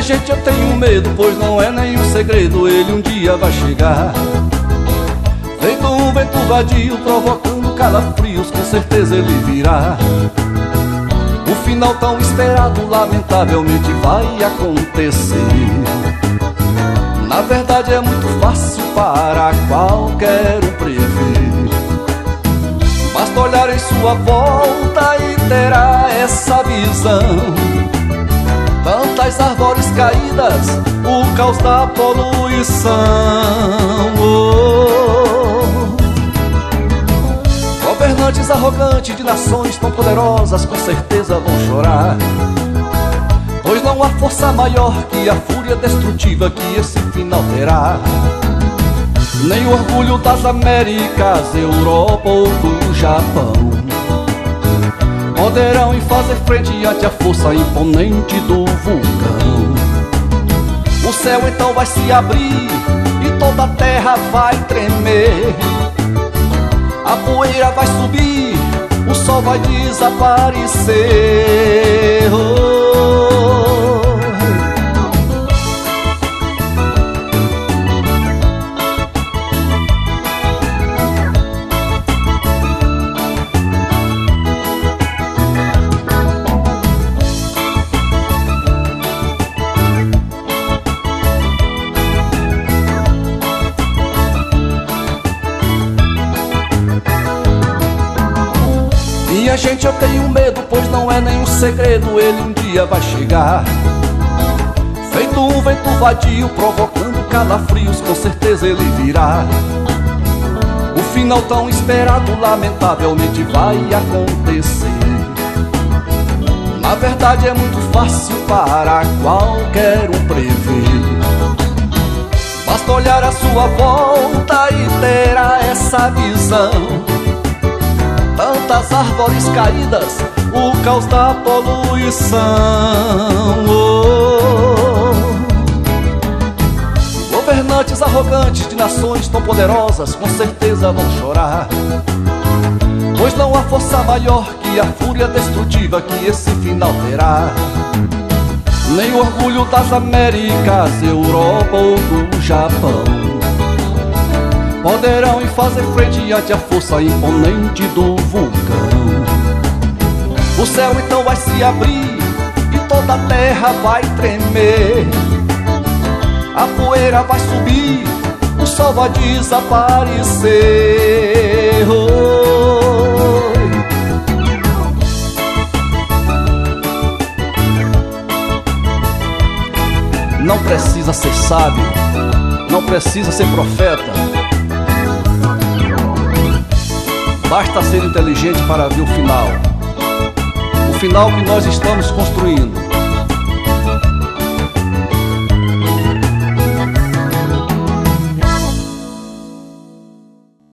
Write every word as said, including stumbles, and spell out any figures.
gente, eu tenho medo, pois não é nenhum segredo, ele um dia vai chegar. Feito um vento vadio, provocando calafrios, com certeza ele virá. O final tão esperado, lamentavelmente vai acontecer. Na verdade é muito fácil para qualquer um prever. Basta olhar em sua volta e terá essa visão. Tantas árvores caídas, o caos da poluição. Oh. Governantes arrogantes de nações tão poderosas com certeza vão chorar, pois não há força maior que a fúria destrutiva que esse final terá. Nem o orgulho das Américas, Europa ou do Japão poderão em fazer frente ante a força imponente do vulcão. O céu então vai se abrir e toda a terra vai tremer. A poeira vai subir, o sol vai desaparecer. Oh. Minha gente, eu tenho medo, pois não é nenhum segredo, ele um dia vai chegar. Feito um vento vadio, provocando calafrios, com certeza ele virá. O final tão esperado, lamentavelmente vai acontecer. Na verdade é muito fácil para qualquer um prever. Basta olhar à sua volta e terá essa visão. Tantas árvores caídas, o caos da poluição. Oh. Governantes arrogantes de nações tão poderosas com certeza vão chorar, pois não há força maior que a fúria destrutiva que esse final terá. Nem o orgulho das Américas, Europa ou do Japão poderão em fazer frente ante a força imponente do vulcão. O céu então vai se abrir e toda a terra vai tremer. A poeira vai subir, o sol vai desaparecer. Oh. Não precisa ser sábio, não precisa ser profeta, basta ser inteligente para ver o final. O final que nós estamos construindo.